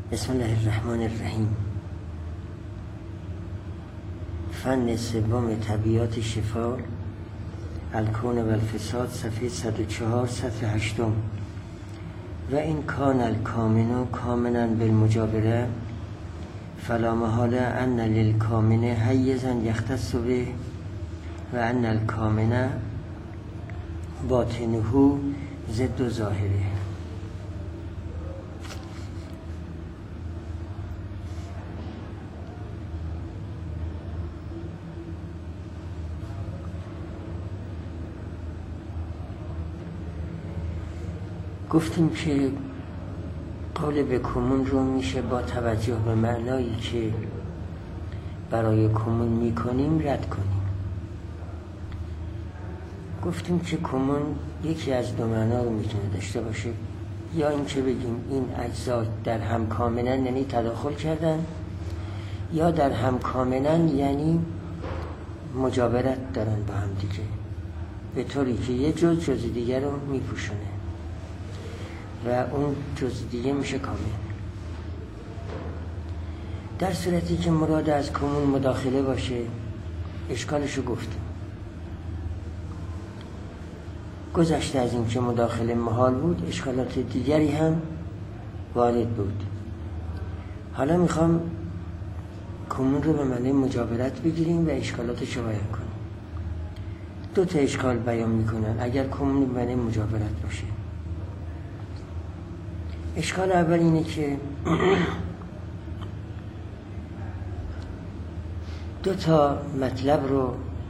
بسم الله الرحمن الرحیم. فن سوم طبیعات شفا، الکون و الفساد، صفحه 104 سطر 8. و این کان الکامن کامنا بالمجابره فلا محاله ان للکامن حیزا یختص به و ان الکامن باطنه ضد ظاهره. گفتیم که قول به کمون رو میشه با توجه به معنایی که برای کمون میکنیم رد کنیم. گفتیم که کمون یکی از دو معنا رو میتونه داشته باشه، یا این که بگیم این اجزا در هم کاملا یعنی تداخل کردن، یا در هم کاملا یعنی مجاورت دارن با هم دیگه، به طوری که یه جز دیگر رو میپوشونه و اون جز دیگه میشه کامل. در صورتی که مراد از کمون مداخله باشه اشکالشو گفتیم. گذشته از این که مداخله محال بود اشکالات دیگری هم وارد بود. حالا میخوام کمون رو به معنی مجاورت بگیریم و اشکالاتشو بیان کنیم. دو تا اشکال بیان میکنن اگر کمون به معنی مجاورت باشه. اشکال اول اینه که دو تا مطلب رو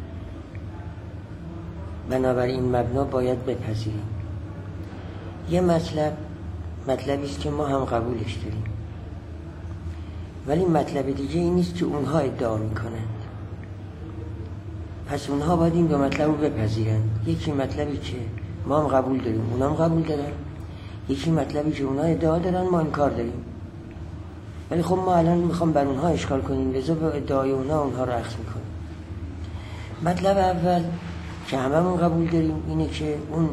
بنابراین مبنا باید بپذیریم. یه مطلبی است که ما هم قبولش داریم، ولی مطلب دیگه این نیست که اونها ادعا میکنند. پس اونها باید این دو مطلب رو بپذیرن. یکی مطلبی که ما هم قبول داریم اونها هم قبول دارن، یکی مطلبی که اونها ادعا دارن ما انکار داریم. ولی خب ما الان میخوام بر اونها اشکال کنیم، لذا به ادعای اونها رو اخذ میکنیم. مطلب اول که هممون قبول داریم اینه که اون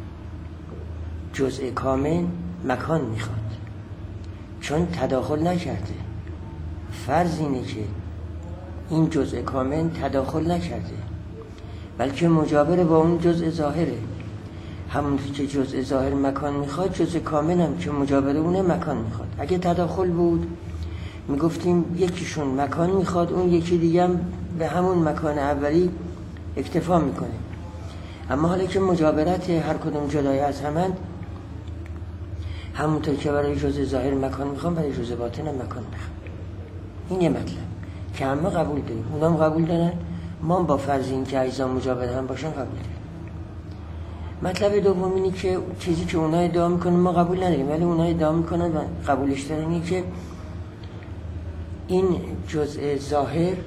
جزء کامل مکان میخواد، چون تداخل نکرده. فرض اینه که این جزء کامل تداخل نکرده بلکه مجاور با اون جزء ظاهره. همون که جزء ظاهر مکان میخواد، جزء کامل هم که مجاور اونه مکان میخواد. اگه تداخل بود میگفتیم یکیشون مکان میخواد، اون یکی دیگه هم به همون مکان اولی اکتفا میکنه. اما حالا که مجاورت هر کدوم جدای از همند، همونطور که برای جزء ظاهر مکان میخوام برای جزء باطن هم مکان میخوام. این یه مطلب که همه قبول داریم، اونام قبول دارن، ما با فرض این که اجزا مجاور هم باشن قبول داریم. مطلب دوم اینه که چیزی که اونها ادعا میکنن ما قبول نداریم ولی اونها ادعا میکنن و قبولش دارن، اینه که این جزء ظاهر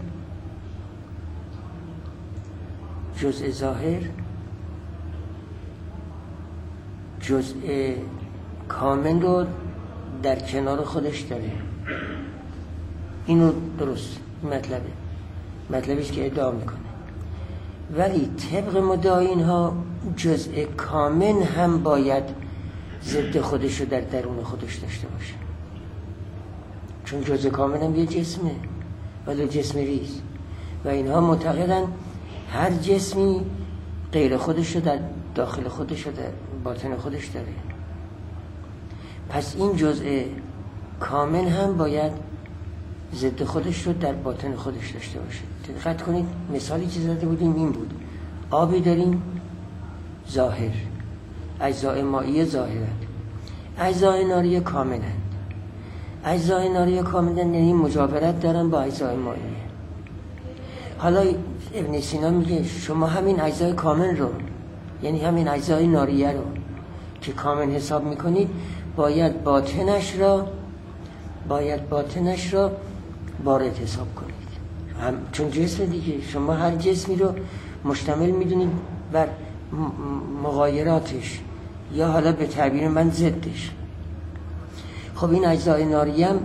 جزء کامل رو در کنار خودش داره. اینو درست مطلبی است که ادعا میکنه، ولی طبق مدعای اینها جزء کامل هم باید ضد خودش رو در درون خودش داشته باشه، چون جزء کامل هم یه جسمه ولی جسم ریز و اینها معتقدن هر جسمی غیر خودش رو در داخل خودش رو در باطن خودش داره. پس این جزء کامل هم باید ضد خودش رو در باطن خودش داشته باشه. دقت کنید مثالی که زده بودیم این بود: آبی داریم ظاهر، اجزای مائیه ظاهرند، اجزای ناری کاملند. اجزای ناری کاملند یعنی مجاورت دارن با اجزای مائیه. حالا ابن سینا میگه شما همین اجزای کامل رو، یعنی همین اجزای ناریه رو که کامل حساب میکنید، باید باطنش را وارد حساب کنید. چون جسم دیگه، شما هر جسمی رو مشتمل میدونید بر مغایراتش یا حالا به تعبیر من ضدش. خب این اجزای ناریه هم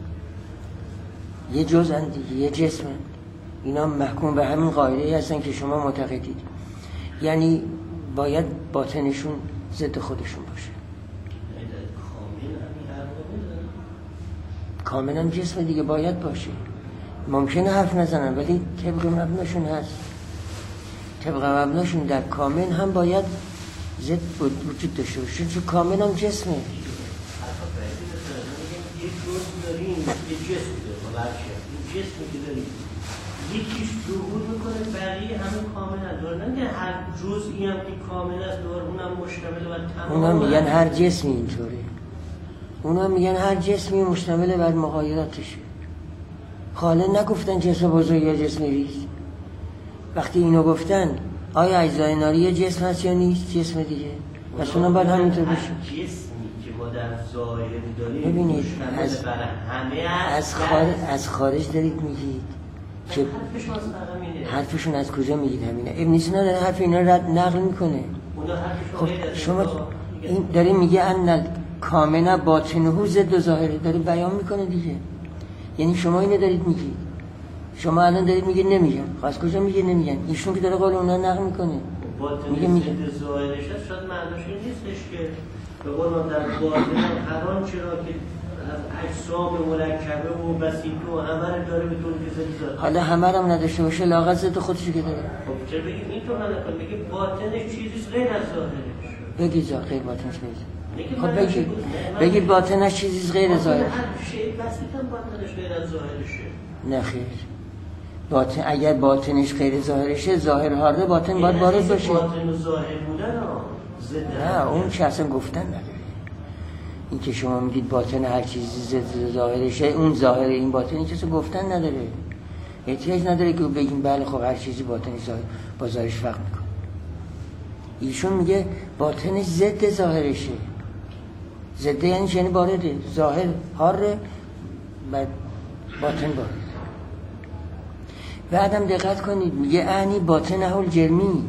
یه جزء دیگه، یه جسم. اینا محکوم به همین قاعده هستن که شما معتقدید، یعنی باید باطنشون ضد خودشون باشه. کاملا جسم دیگه باید باشه. ممکنه حرف نزنن ولی طبق مبناشون هست. طبق مبناشون در کامل هم باید ضد وجود داشته باشه، چون کامل هم جسمه. یک جسم داریم، یک جسم داریم، این جسمی که داریم یکیش ظهور میکنه، بقیه همه کامل هست. دارن که هر جزئی هم که کامل است دور اونم مشتمل و تمام. اونا میگن هر جسمی اینطوره. اونا میگن هر جسمی مشتمل بر مغایراتشه. حالا نگفتن جسم بزرگ یا جسم ریز. وقتی اینو گفتن آیا اجزای ناری جسم هست یا نیست؟ جسم دیگه. پس اونم باید همینطور باشه. جسمی که ما در ظاهر داریم ببینید از خارج دارید میگید که حرفشون از کجا میگید همینه؟ ابن سینا داره حرف اینا رو نقل میکنه. خب شما این داره میگه ان کامنه باطنه ضد ظاهره، داره بیان میکنه دیگه. یعنی شما اینو دارید میگید، شما الان دارید میگید نمیگن. از کجا میگه نمیگن؟ ایشون که داره قول اونا نقل میکنه. میگه ضد ظاهرش هست، شاید معناش این نیستش که به قول ما در باطن هر آنچه را که اجسام مرکبه و بسیطه و همه رو داره به طور که ضد ظاهر. حالا همه رو هم نداشته باشه، لااقل ضد خودشو که داره. خب چرا بگید اینطور نکنه؟ بگه باطنش چیزیست غیر از ظاهرش. بگید غیر باطنش غیر. خب بگید باطنش چیزیست غیر ظاهرش. هر شی بسیط هم باطنش غیر از ظاهرشه. نه خیر. اگر باطنش غیر ظاهرشه، ظاهر هارده باطن باید وارد باشه. باطن و ظاهر بودن نه اون که اصلا گفتن نداره. این که شما میگید باطن هر چیزی ضد ظاهرشه، اون ظاهر این باطن، این چیزو گفتن نداره. احتیاج نداره که بگیم بله خب هر چیزی باطنش با ظاهرش فرق میکنه. ایشون میگه باطنش ضد ظاهرشه. ضد یعنی وارده. ظاهر هاره بعد باطن وارد. بعدم دقت کنید میگه اعنی باطنه الجرمی.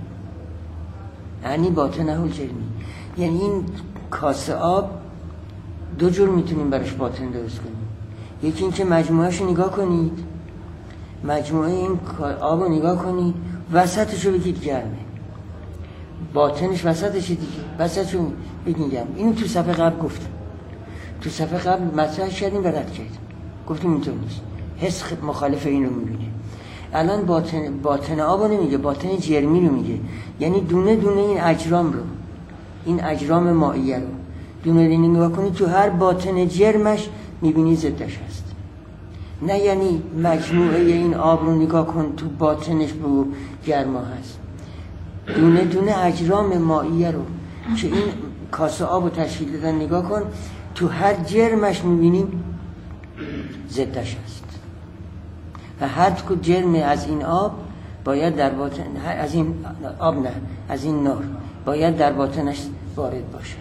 اعنی باطنه الجرمی، یعنی این کاسه آب دو جور میتونیم براش باطن درست کنیم. یکی این که مجموعهش نگاه کنید، مجموعه این آب رو نگاه کنید، وسطش رو بگید گرمه، باطنش وسطش دیگه، وسطش رو بگید گرمه. اینو تو صفحه قبل گفتم، تو صفحه قبل مطرح کردیم و رد کردیم، گفتیم اینطور نیست، حس مخالف این رو میبینه. الان باطن آب رو نمیگه، باطن جرمی رو میگه، یعنی دونه دونه این اجرام رو، این اجرام مائیه رو دونه دونه نگاه کنید، تو هر باطن جرمش میبینی ضدش هست. نه یعنی مجموعه این آب رو نگاه کن تو باطنش بگو گرما هست. دونه دونه اجرام مائیه رو که این کاسه آب رو تشکیل دادن نگاه کن، تو هر جرمش میبینیم ضدش هست. و هر جرم از این آب باید در باطن، از این آب نه، از این نار باید در باطنش وارد باشد.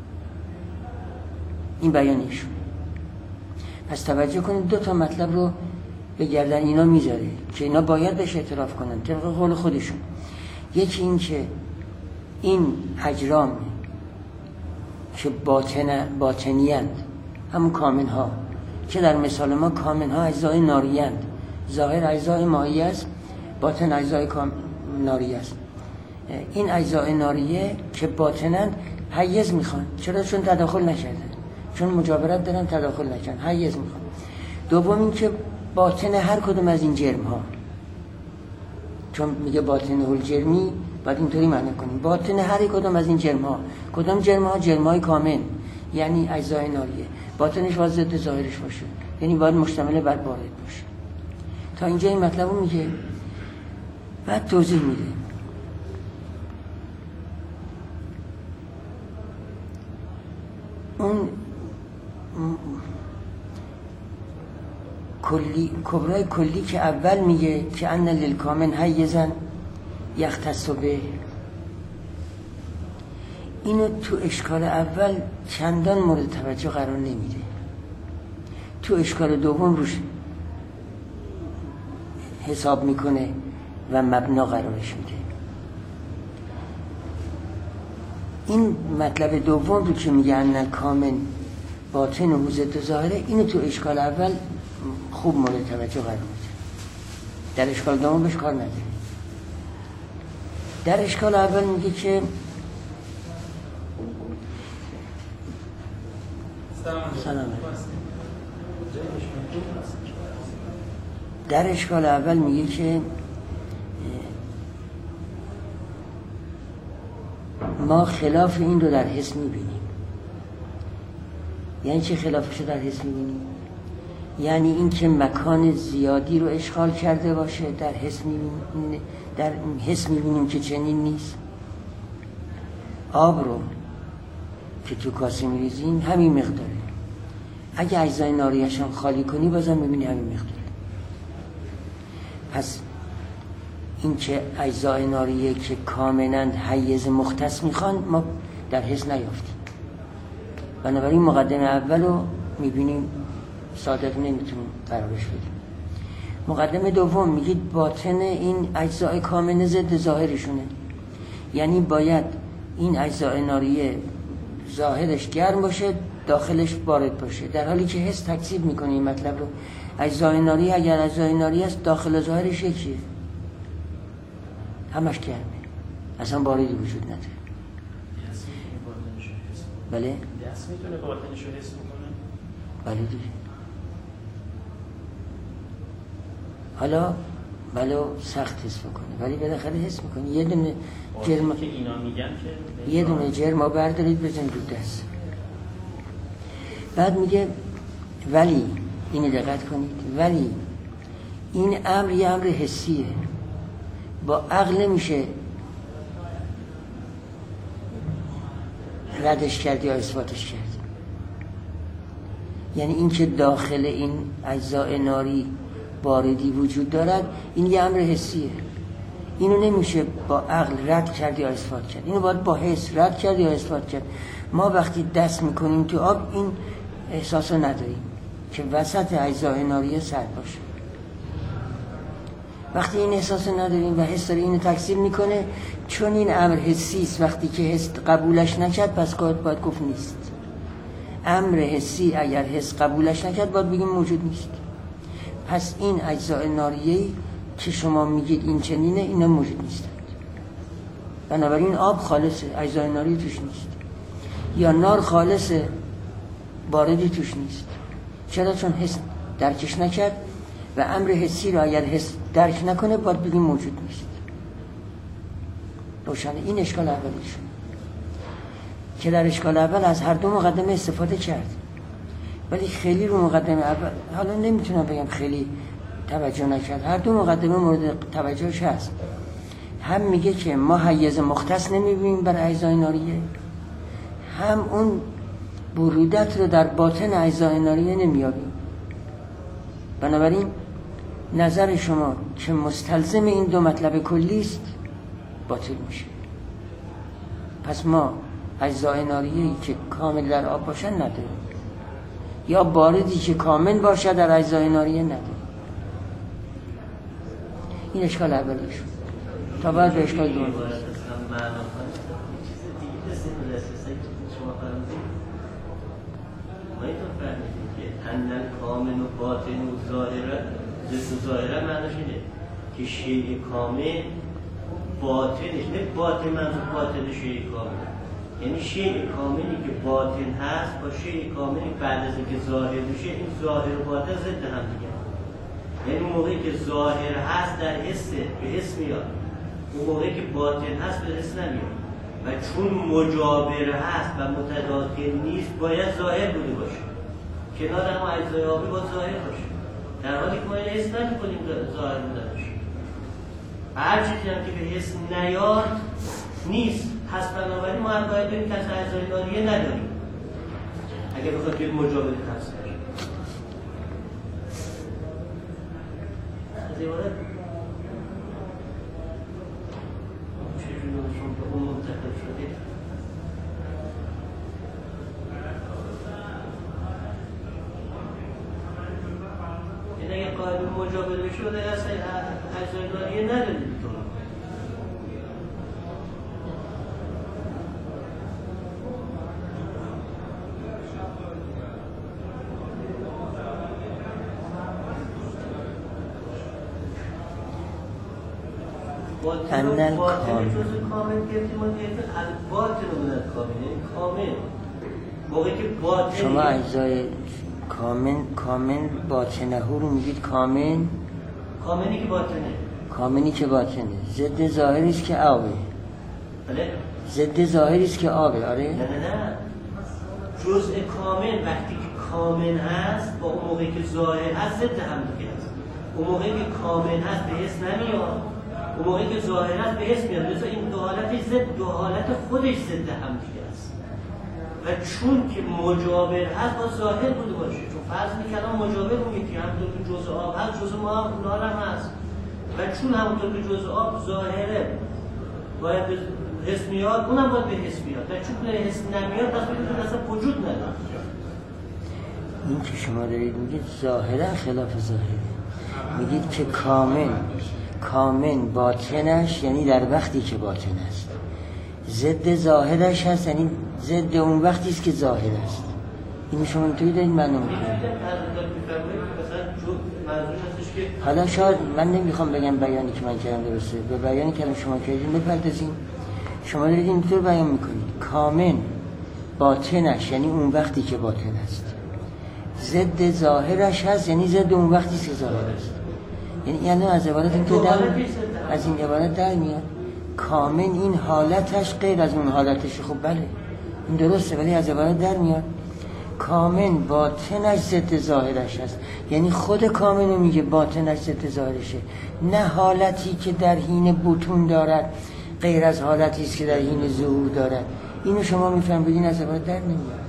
این بیانیشون. پس توجه کنید دو تا مطلب رو به گردن اینا میذاره که اینا باید بهش اعتراف کنن طبق قول خودشون. یکی این که این اجرام که باطنیند، همون کامنها که در مثال ما کامنها اجزای ناریند، ظاهر اجزای مائیه است، باطن اجزای ناریه است. این اجزای ناریه که باطنند حیز میخوان. چرا؟ چون تداخل نکردن، چون مجاورت دارن تداخل نکردن، حیز میخوان. دوم این که باطن هر کدوم از این جرم ها، چون میگه باطن الجرمی، باید اینطوری معنی کنیم باطن هر کدوم از این جرم ها. کدوم جرم ها؟ جرم های کامل، یعنی اجزای ناریه. باطنش باید ضد ظاهرش باشه، یعنی باید مشتمل بر وارد باشه. تا اینجا این مطلب رو میگه، بعد توضیح میده. اون کبرای کلی که اول میگه که ان للکامن حیزن یختص به، اینو تو اشکال اول چندان مورد توجه قرار نمیده، تو اشکال دوم روش حساب میکنه و مبنا قرارش میده. این مطلب دوم رو که میگه ان کامن باطن و ضد ظاهره، اینو تو اشکال اول خوب مورد توجه قرار میده، در اشکال دوم بهش کار نداره. در اشکال اول میگه که سلام در اشکال اول میگه که ما خلاف این رو در حس میبینیم. یعنی چه خلافش رو در حس میبینیم؟ یعنی این که مکان زیادی رو اشغال کرده باشه در حس میبینیم که چنین نیست. آب رو که تو کاسه میریزیم همین مقداره، اگه اجزای ناریش هم خالی کنی بازم میبینی همین مقداره. پس این که اجزای ناریه که کاملا حیز مختص میخوان ما در حس نیافتیم. بنابراین مقدمه اول رو میبینیم صادق نمیتونیم قرارش بدیم. مقدمه دوم میگید باطن این اجزای کامل ضد ظاهرشونه، یعنی باید این اجزای ناریه ظاهرش گرم باشه داخلش بارد باشه، در حالی که حس تکذیب میکنه این مطلب رو. اجزای ناری اگر اجزای ناری است داخل و ظاهرش یکیه، همش گرمه، اصلا باردی وجود نداره. بله؟ دست میتونه باطنش رو حس میکنه؟ بله دیگه. حالا بله سخت حس میکنه ولی بالاخره حس میکنه. یه دونه جرم که اینا میگن که یه دونه جرم بردارید بزنید رو دست. بعد میگه ولی اینو دقت کنید، ولی این امر یه امر حسیه، با عقل نمیشه ردش کرد یا اثباتش کرد. یعنی این که داخل این اجزای ناری باردی وجود دارد این یه امر حسیه، اینو نمیشه با عقل رد کرد یا اثبات کرد، اینو باید با حس رد کرد یا اثبات کرد. ما وقتی دست میکنیم تو آب این احساسو نداریم که وسط اجزای ناری سرد باشه. وقتی این احساسو نداریم و حس داره اینو تکذیب میکنه، چون این امر حسی است، وقتی که حس قبولش نکرد پس باید گفت نیست. امر حسی اگر حس قبولش نکرد باید بگیم موجود نیست. پس این اجزای ناریه‌ای که شما میگید این چنینه اینا موجود نیستند. بنابراین آب خالصه، اجزای ناری توش نیست. یا نار خالصه، باردی توش نیست. چرا؟ چون حس درکش نکرد و امر حسی رو اگر حس درک نکنه باید بگیم موجود نیست. روشنه. این اشکال اولیشون که در اشکال اول از هر دو مقدمه استفاده کرد، ولی خیلی رو مقدمه اول حالا نمیتونم بگم خیلی توجه نکرد. هر دو مقدمه مورد توجهش هست. هم میگه که ما حیز مختص نمیبینیم بر اجزای ناریه، هم اون برودت رو در باطن اجزای ناریه نمیابیم. بنابراین نظر شما که مستلزم این دو مطلب کلی است باطل میشه. پس ما اجزای ناریه‌ای که کامل در آب باشن نداریم، یا باردی که کامل باشه در اجزای ناریه نداریم. این اشکال اولیش تا بعد به اشکال دوم. اندن کامل و باطن و ظاهره، ضد ظاهره معنیش اینه که شیء کامل باطنش، نه باطن منظور باطن شیء کامل، یعنی شیء کاملی که باطن هست با شیء کاملی بعد از اینکه ظاهر بشه، این ظاهر و باطن ضد هم دیگه. یعنی موقعی که ظاهر هست در حس به حس میاد، اون موقعی که باطن هست به حس نمیاد. و چون مجاور هست و متداخل نیست باید ظاهر بوده باشه. کنار هم اجزای آبی باید ظاهر باشه، در حالی که ما این حس نمی‌کنیم ظاهر بوده باشه. هر چیزی هم که به حس نیاد نیست. پس بنابراین ما هم باید بریم که از اجزای ناریه نداریم اگر بخواد که مجاور هست باشه. از عبارت چجوری شما به اون منتقل شده؟ این اگر قاعده مجاور بشه و در اصل اجزای ناریه نداریم. اندن کامل گرفتیم ما گرفتیم الباطن رو بودن کامل، یعنی کامل موقعی که باطن شما اجزای کامن باطنه رو میگید کامن، کامنی که باطنه، کامنی که باطنه ضد ظاهری است که آبه. بله؟ ضد ظاهری است که آبه. آره نه جزء کامل وقتی که کامل هست با اون موقعی که ظاهر هست ضد هم دیگه هست. اون موقعی که کامل هست به حس نمیاد، اون موقعی که ظاهر هست به حس میاد. مثلا این دو حالت ضد، دو حالت خودش ضد هم دیگه است. و چون که مجاور هست با ظاهر بوده باشه، چون فرض می‌کردم مجاور اون یکی همونطور که جزء آب هست جزء ما هم هست. و چون همونطور که جزء آب ظاهره باید به حس میاد، اونم باید به حس میاد. و چون به حس نمیاد پس بگید اصلا وجود نداره. این که شما دارید میگید ظاهرا خلاف ظاهره. میگید که کامن باطنش یعنی در وقتی که باطن است، ضد ظاهرش هست یعنی ضد اون وقتی است که ظاهر است. این شما اینطوری دارید معنی میکنید. حالا شاید من نمیخوام بگم بیانی که من کردم درسته، به بیانی که شما کردین بپردازیم. شما دارید اینطور بیان میکنید کامن باطنش یعنی اون وقتی که باطن است، ضد ظاهرش هست یعنی ضد اون وقتی که ظاهر است. یعنی از عبارت این که از این عبارت در میاد کامن این حالتش غیر از اون حالتش. خب بله این درسته، ولی از عبارت در میاد کامن باطنش ضد ظاهرش هست، یعنی خود کامن میگه باطنش ضد ظاهرشه، نه حالتی که در حین بطون دارد غیر از حالتی است که در حین ظهور دارد. اینو شما میفهمید از عبارت در نمیاد.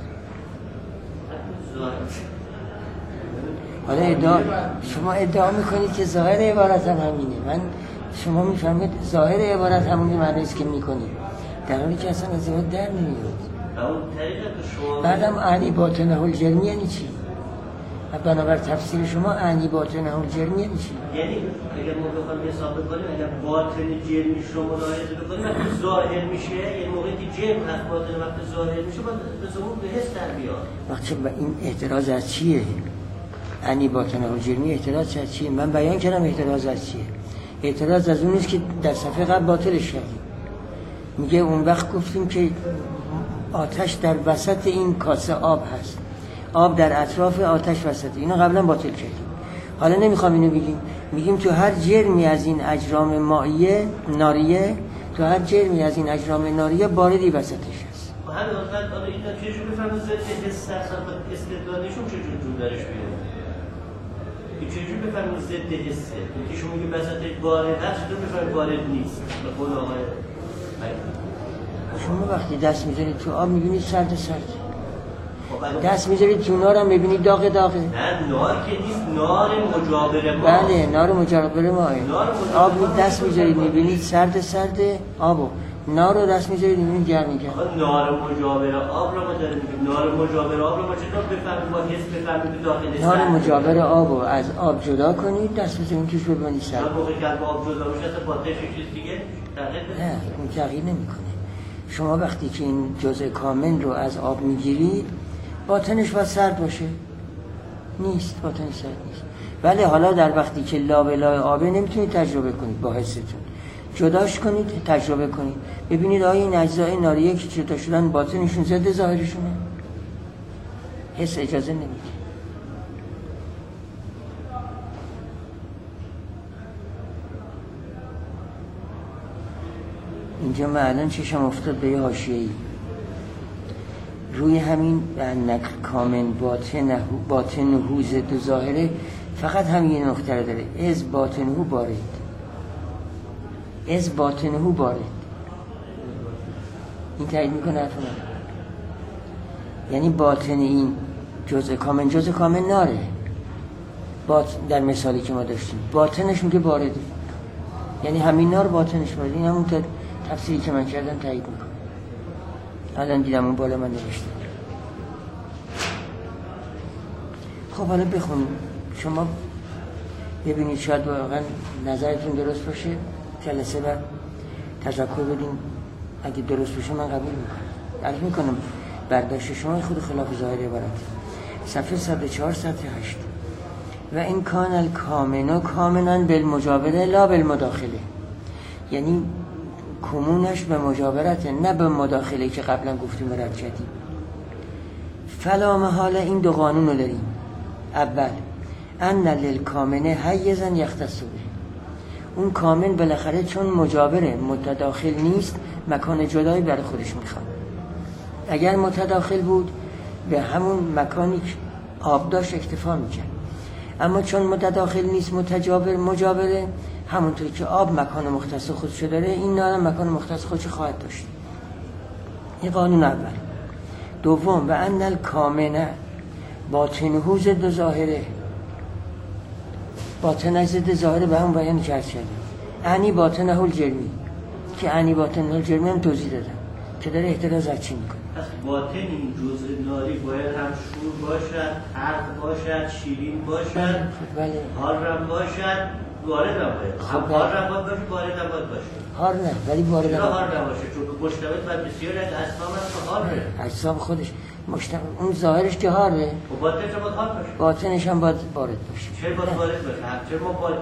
حالا شما ادعا میکنید که ظاهر عبارت هم همینه. شما میفهمید ظاهر عبارت همونی معنی است که میکنید، در حالی که اصلا از عبارت در نمیاد. بعدم اعنی باطنه الجرمی یعنی چی؟ بنابر تفسیر شما اعنی باطنه الجرمی یعنی چی؟ یعنی اگر ما بخوایم حساب بکنیم اگر باطن جرمی شما ملاحظه بکنیم وقتی ظاهر میشه، یعنی موقعی که جرم هست باطن وقتی ظاهر میشه باید به ظهور به حس در بیاد. وقتی این اعتراض از چیه؟ اعنی باطنه الجرمی اعتراض از چیه؟ من بیان کردم اعتراض از چیه. اعتراض از اون است که در صفحه قبل باطلش کردیم. میگه اون وقت گفتیم که آتش در وسط این کاسه آب هست، آب در اطراف آتش وسط. اینو قبلا باطل کردیم. حالا نمیخوام اینو بگیم، میگیم تو هر جرمی از این اجرام مائیه ناریه، تو هر جرمی از این اجرام ناریه باردی وسطش هست. همین وقت حالا اینا چجوری بفهمن ضد حس اصلا استدلالشون چجوری جور درش بیاد؟ چجوری بفهمن ضد حسه؟ که شما میگه وسطش بارد هست، چطور بفهمن بارد نیست؟ به قول آقای شما وقتی دست میذارید تو آب میبینید سرد دست میذارید تو نار هم میبینید داغ داغه. نه نار که نیست، نار مجاور ما. بله نار مجاور ما. آب دست میذارید میبینید سرد آبو، نار رو دست میذارید میبینید گرم. نار مجاور آب رو ما داریم میگیم. نار مجاور آب رو ما چطور بفهمیم؟ با حس بفهمیم داخل نار مجاور آبو از آب جدا کنید، دست بزنید توش ببینید سرد. هر موقع که از آب جدا میشه اصلا با چیز دیگه نه اون تغییر نمیکنه. شما وقتی که این جزء کامل رو از آب میگیرید باطنش باید سرد باشه، نیست، باطنش سرد نیست. ولی حالا در وقتی که لابلای آبه نمیتونید تجربه کنید، با حستون جداش کنید، تجربه کنید، ببینید آیا این اجزای ناریه که جدا شدن باطنشون ضد ظاهرشونه؟ حس اجازه نمیده. اینجا من الان چشم افتاد به یه حاشیه‌ای روی همین نقل کامن باطنهو ضد ظاهره، فقط همین نقطه رو داره، از باطنهو بارد. این تایید میکنه حرف من. یعنی باطن این جزء کامن ناره، در مثالی که ما داشتیم باطنش میگه بارده، یعنی همین نار باطنش بارده. این همون تفسیری که من کردم تایید میکنه. الان دیدم اون بالا من نوشته. خب حالا بخونیم شما ببینید شاید واقعا نظرتون درست باشه، جلسه بعد تذکر بدین. اگه درست باشه من قبول میکنم. عرض میکنم برداشت شما خود خلاف ظاهر عبارت. صفحه 104 سطح 8. و این کان الکامنو کامنان بالمجاوره لا بالمداخله، یعنی کمونش به مجاورته نه به مداخله که قبلا گفتیم و رد کردیم. فلا محاله این دو قانون رو داریم. اول ان للکامنه حیزا یختص به، اون کامن بالاخره چون مجاوره متداخل نیست مکان جدایی برای خودش میخواد. اگر متداخل بود به همون مکانی که آب داشت اکتفا میکرد، اما چون متداخل نیست مجاوره، همونطوری که آب مکان مختص خودشو داره این نار مکان مختص خودش خواهد داشت. این قانون اول. دوم و ان الکامنه باطنه ضد ظاهره، باطن ضد ظاهره به همون بیان کرد شده. انی باطنه الجرمی که انی باطنه الجرمی هم توضیح دادم که داره احتراز از چی میکنه. پس باطن این جزء ناری باید هم شور باشد، حرف باشد، شیرین باشد، بله. حارم باشد، وارد هم باید. خب حارم باید باشه، وارد هم باید باشه. حار نه ولی وارد چرا حار نباشه؟ چون مشتمل بر بسیاری از اجسام هست که حاره. اجسام خودش مشتمل، اون ظاهرش که حاره، و باطنش هم باید حار باشه. باطنش هم باید وارد باشه. چرا باید وارد باشه؟ چرا ما باید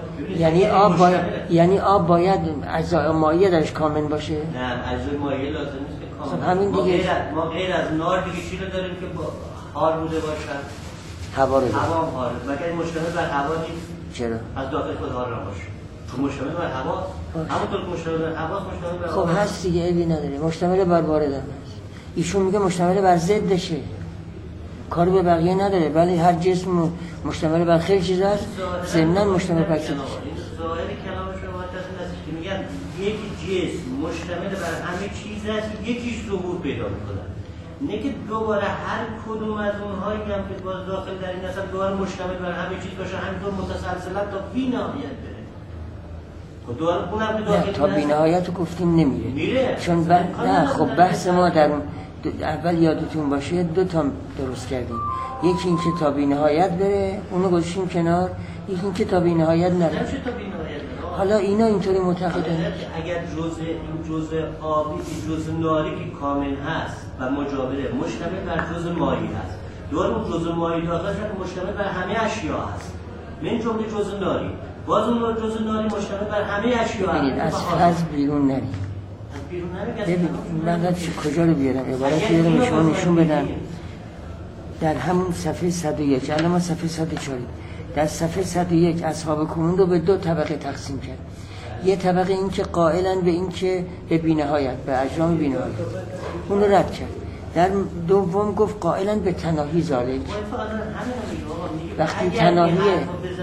یعنی آب باید اجزای مایع درش کامل باشه؟ نه، اجزای مایع لازم نیست که کامل. خب همین دیگه ما غیر از نار دیگه چی رو داریم که حار بوده باشد؟ هوا رو هوا هم حاره. مگر مشتمل بر هوا نیست؟ چرا؟ از داخل خود حار نباشه. چون مشتمل بر هوا، همونطور که مشتمل بر هوا مشتمل بر خب هست دیگه، عیبی نداره. مشتمل بر وارد هم هست. ایشون میگه مشتمل بر ضدشه، کاری به بقیه نداره، ولی هر جسم مشتمل بر خیلی چیز هست، ضمناً مشتمل بر ضدشه. ظاهر کلام شما هست که میگن یک جسم مشتمل بر همه چیز است، یکیش ظهور پیدا میکنه. نه که دوباره هر کدوم از اونهایی هم که باز داخل در این اصل دوباره مشتمل بر همه چیز باشه، همینطور متسلسلا تا بی‌نهایت بره. خب دوباره اونم که داخل تا بی‌نهایت رو گفتیم نمیره. میره. چون نه خب بحث ما در اول یادتون باشه دو تا درست کردیم. یکی این که تا بی‌نهایت بره، اونو گذاشتیم کنار. یکی این که تا بی‌نهایت نره. نمیشه تا بی‌نهایت. حالا اینا اینطوری معتقدن. اگر جزء آبی، جزء ناری که کامل هست و مجاوره مشتمل بر جزء مایی هست، دوباره اون جزء مایی داخلش مشتمل بر همه اشیا هست. من جمله جزء ناری، باز اون جزء ناری مشتمل بر همه اشیا هست. ببینید از فاز بیرون نرید. از بیرون نرید. ببین من کجا رو بیارم؟ عبارتی رو به شما نشون بدم. در همون صفحه 101 الان ما صفحه 104 در صفحه 101 اصحاب کنون رو به دو طبقه تقسیم کرد. یه طبقه این که قائلن به این که به بی‌نهایت، به اجرام بی‌نهایت، اون رو رد کرد. در دوم گفت قائلن به تناهی ذالک. وقتی تناهیه نتیجهش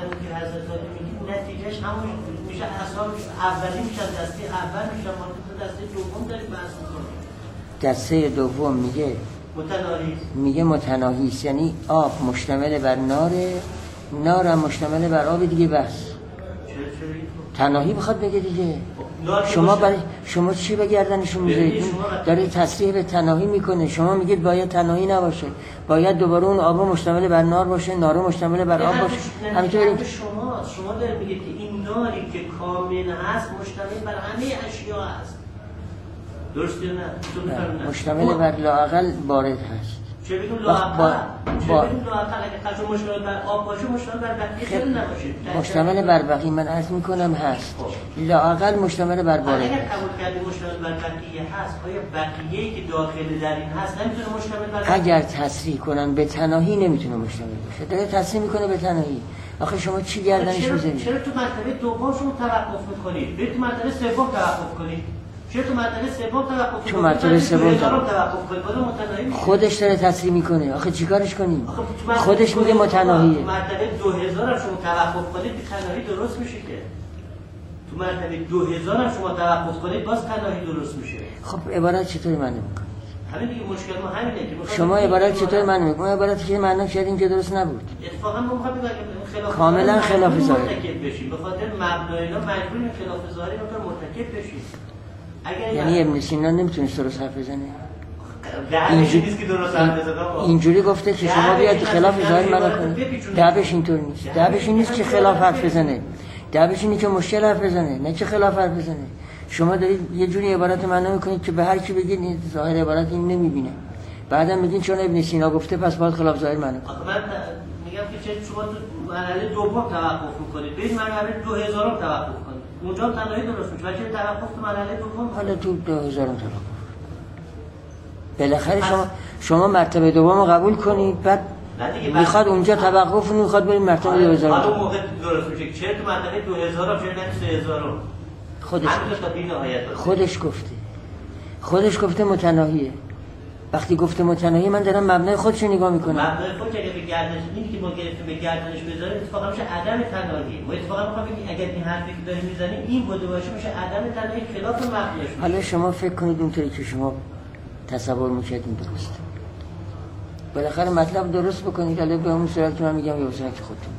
همون میشه، اصلا اولی میشه، دسته اول میشه، ما دسته دوم داریم بحث می‌کنیم. دسته دوم میگه متناهی است، یعنی آب مشتمل بر ناره، نار هم مشتمل بر آب دیگه. بس تناهی بخواد بگه دیگه. شما چی به گردنشون میذارید؟ داره تصریح به تناهی میکنه. شما میگید باید تناهی نباشه، باید دوباره اون آب مشتمل بر نار باشه، نار مشتمل بر آب باشه. همینطوری شما دارید میگید که این ناری که کامل هست مشتمل بر همه اشیا هست. درسته نه؟ مشتمل بر لااقل وارد هست. چه بدون لااقل؟ اگه قضا مشتمل بر آب باشه مشتمل بر بقیه چرا نباشه؟ مشتمل بر بقیه من عرض میکنم هست. لااقل مشتمل بر وارد. اگر قبول کردیم مشتمل بر بقیه هست، آیا بقیه‌ای که داخل در این هست نمیتونه مشتمل بر اگر تصریح کنن به تناهی نمیتونه مشتمل باشه. داره تصریح میکنه به تناهی. آخه شما چی گردنش میذارید؟ چرا تو مرتبه دوم شما توقف میکنید؟ برید تو مرتبه سوم توقف کنید. چرا تو مرتبه سوم توقف کنید؟ تو مرتبه سوم توقف کنید. بازم متناهی خودش داره تصریح میکنه. آخه چیکارش کنیم؟ خودش میگه متناهیه. مرتبه 2000 هم شما توقف کنید که تناهی درست میشه که. تو مرتبه 2000 هم شما توقف کنید باز تناهی درست میشه. خب عبارت چطوری معنی میکنه؟ همین دیگه مشکل ما همینه که شما عبارت چطور معنی میکنید؟ ما عبارتی که معنی کردیم که درست نبود. اتفاقا ما میخوایم خلاف کاملا خلاف ظاهر بشیم. به خاطر مبنای اینا مجبوریم خلاف ظاهر رو مرتکب بشیم. یعنی ابن سینا نمیتونه درست حرف بزنه. اینجوری گفته که شما بیاید خلاف ظاهر منو کنید. دعوش اینطور نیست. دعوش این نیست که خلاف حرف بزنه. دعوش اینه که مشکل حرف بزنه، نه که خلاف حرف بزنه. شما دارید یه جوری عبارت معنی میکنید که به هر کی بگید این ظاهر عبارت این نمیبینه. بعدم میگین چون ابن سینا گفته پس باید خلاف ظاهر معنی کنید. من میگم که چه شما تو مرحله دوم توقف میکنید، برید مرحله 2000 توقف کنید. اونجا تناهی درست میشه. ولی توقف تو مرحله دوم حالا تو 2000 توقف. بالاخره شما مرتبه دوم قبول کنید، بعد میخواد اونجا توقف کنه، میخواد بریم مرتبه 2000. حالا موقع درست میشه چه تو منطقه 2000 چه نه 3000 خودش گفته متناهیه. وقتی گفته متناهی من دارم مبنای خودش نگاه میکنم. مبنای خودش اگه به گردنش اینی که ما گرفتیم به گردنش بذاره اتفاقا میشه عدم تناهی. ما اتفاقا میخوام بگیم اگر این حرفی که داری میزنی این بوده باشه میشه عدم تناهی خلاف مبناش. حالا شما فکر کنید اونطوری که شما تصور میکردین درسته. بالاخره مطلب درست بکنید. حالا به اون صورت که من میگم یا صورت خودتون.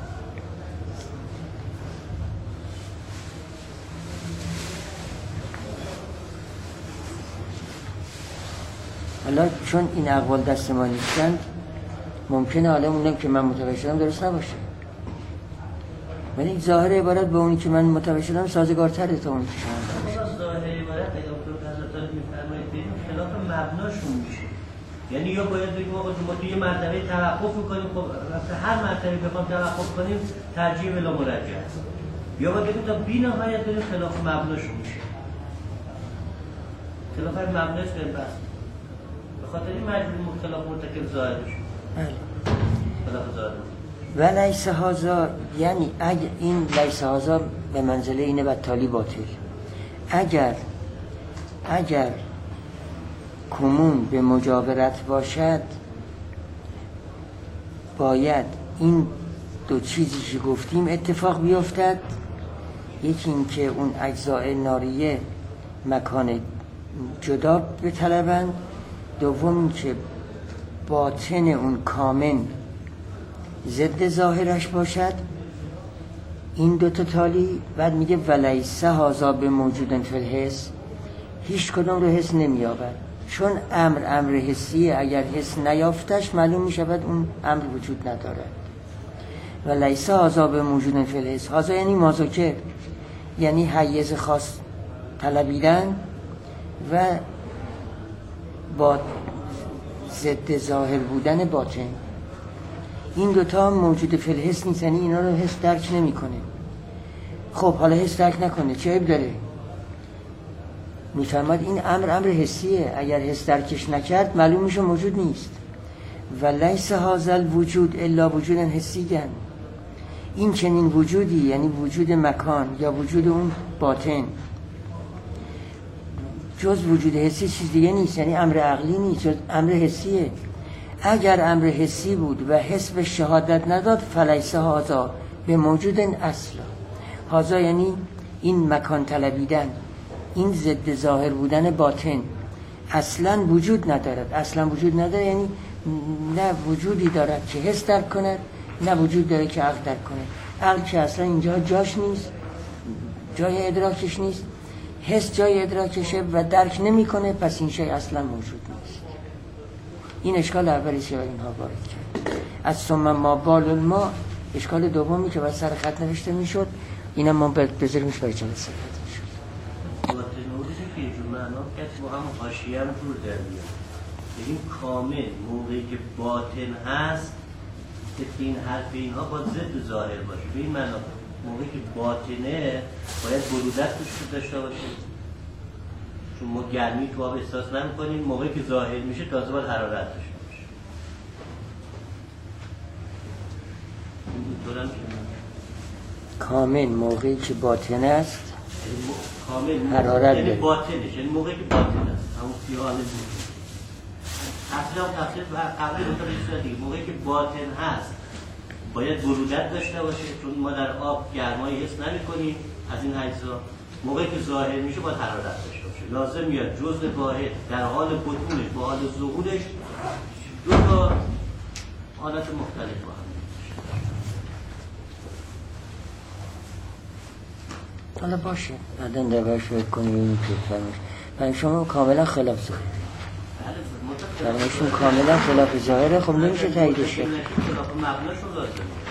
حالا چون این اقوال دست ما نیستند ممکنه حالا اونم که من متوجه شدم درست نباشه، ولی ظاهر عبارت به اونی که من متوجه شدم سازگارتره تا اونی که شما متوجه شدم. ظاهر عبارت اگر حضرت میفرمایید بریم خلاف مبناشون میشه. یعنی یا باید بگیم آقا ما توی مرتبه توقف میکنیم، خب هر مرتبه بخوام توقف کنیم ترجیح بلا مرجع، یا باید بگیم تا بی‌نهایت بریم خلاف مبناشون میشه. خلاف مبناش بریم بس خاطر این مجبور خلاف مرتکب ظاهر بشه. خلاف ظاهر. و لیس هذا، یعنی اگر این لیس هذا به منزله اینه بطالی باطل. اگر کمون به مجاورت باشد باید این دو چیزی که گفتیم اتفاق بیفتد. یکی این که اون اجزاء ناریه مکان جدا بطلبند، دوم این که باطن اون کامن ضد ظاهرش باشد. این دوتا تالی. بعد میگه ولیس هذا به موجودن فی الحس، هیچ کدام رو حس نمیابد، چون امر حسیه. اگر حس نیافتش معلوم میشود اون امر وجود ندارد. ولیس هذا به موجودن فی الحس، هذا یعنی مازوکر، یعنی حیز خاص طلبیدن و با ضد ظاهر بودن باطن. این دوتا موجود فی الحس نیست، یعنی اینا رو حس درک نمیکنه. خب حالا حس درک نکنه چه عیب داره؟ میفرماد این امر حسیه، اگر حس درکش نکرد معلوم میشه موجود نیست. و لیس هذا الوجود الا وجود حسیًا، این چنین وجودی یعنی وجود مکان یا وجود اون باطن جز وجود حسی چیز دیگه نیست، یعنی امر عقلی نیست، جز امر حسیه. اگر امر حسی بود و حس به شهادت نداد فلیس هذا به موجود اصلا. هذا یعنی این مکان طلبیدن، این ضد ظاهر بودن باطن اصلا وجود ندارد. اصلا وجود نداره یعنی نه وجودی دارد که حس درک کند، نه وجود داره که عقل درک کند. عقل که اصلا اینجا جاش نیست، جای ادراکش نیست، حس جای ادراکشه و درک نمیکنه، پس این شی اصلا موجود نیست. این اشکال اولیه که اینها وارد کرد. از ثم ما بال ما، اشکال دومی که باید سر خط نوشته میشد، اینم ما بذاریمش برای جلسه خط میشد. باطن نوریزی که اینجور معنا کسی با هم حاشیه هم جور در میاد. بگیم کامل موقعی که باطن هست که این حرف اینها با ضد ظاهر باشه. به این معنا موقعی که باطنه باید برودت توش داشته باشه، چون ما گرمی تو آب احساس نمی‌کنیم. موقعی که ظاهر میشه تازه باید حرارت داشته باشه. این کامل موقعی که باطن است کامل حرارت یعنی داره. باطنش، یعنی موقعی که باطن است همون خیال بود. اصلا تفسیر قبلی متوجه دیگه. موقعی که باطن هست باید برودت داشته باشه، چون ما در آب گرمایی حس نمی‌کنیم از این اجزا. موقعی که ظاهر میشه باید حرارت داشته باشه. لازم میاد جزء واحد در حال بطونش با حال ظهورش دو تا حالت مختلف با هم. حالا باشه بعداً دربارش فکر کنیم این که فرمش. من شما کاملا خلاف ظاهره. فرمشون کاملا خلاف ظاهره. خب نمیشه تاییدش کرد. خلاف مبناشون لازم.